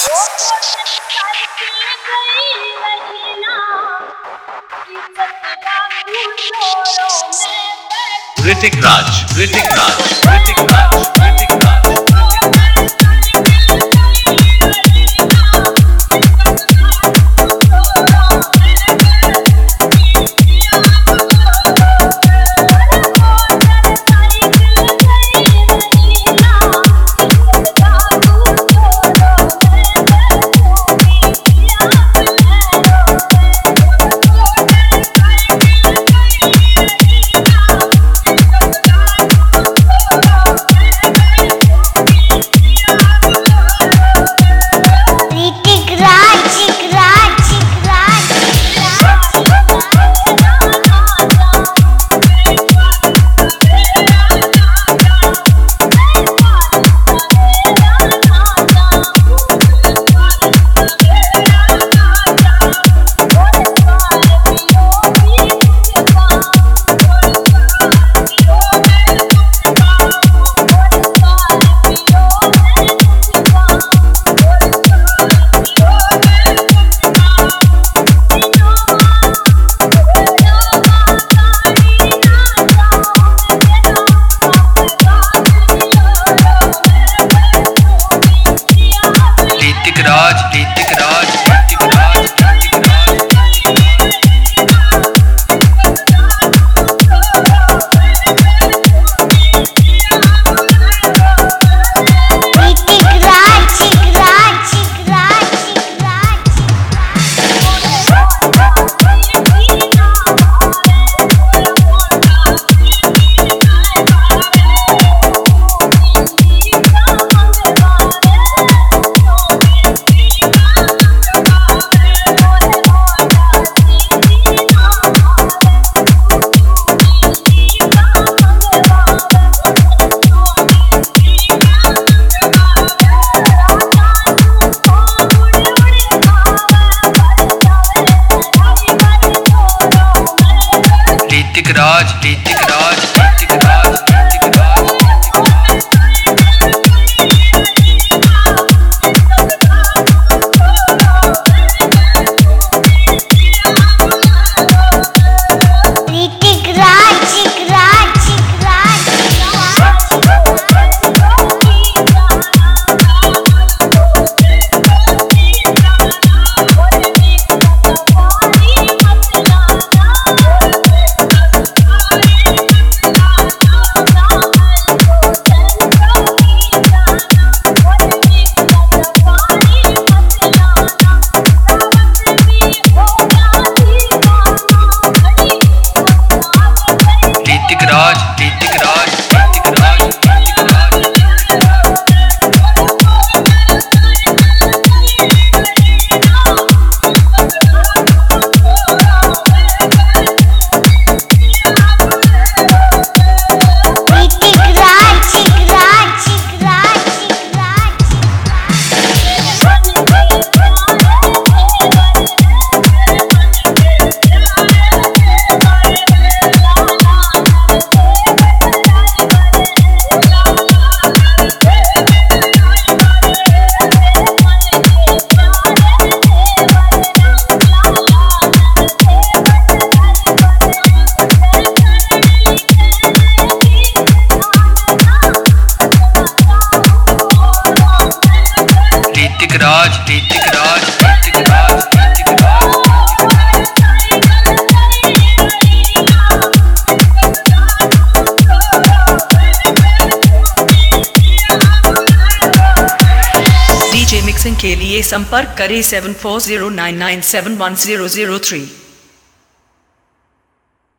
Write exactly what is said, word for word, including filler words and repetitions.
Ritik Raj, Ritik Raj, Ritik Raj, Ritik Raj. Ritik Raj, Ritik Raj, Ritik Raj, Ritik Raj. Raj, Ritik Raj, Ritik Raj, Ritik Raj. Ritik Raj, Ritik Raj, Ritik Raj, Ritik Raj. DJ mixing के लिए संपर्क करें seven four zero nine nine seven one zero zero three.